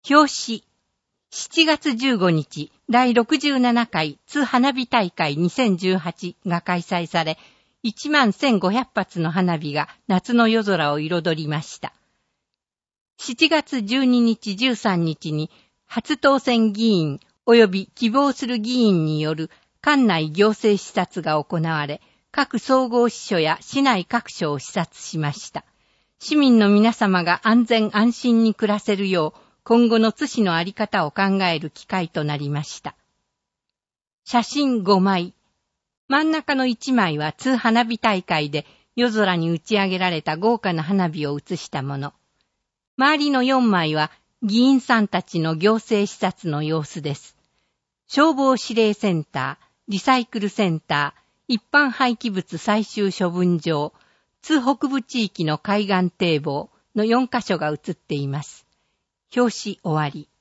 表紙。7月15日、第67回津花火大会2018が開催され、11,500発の花火が夏の夜空を彩りました。7月12日13日に、初当選議員及び希望する議員による管内行政視察が行われ、各総合支所や市内各所を視察しました。市民の皆様が安全安心に暮らせるよう、今後の津市のあり方を考える機会となりました。写真5枚。真ん中の1枚は津花火大会で夜空に打ち上げられた豪華な花火を写したもの。周りの4枚は議員さんたちの行政視察の様子です。消防指令センター、リサイクルセンター、一般廃棄物最終処分場、津北部地域の海岸堤防の4カ所が写っています。表紙終わり。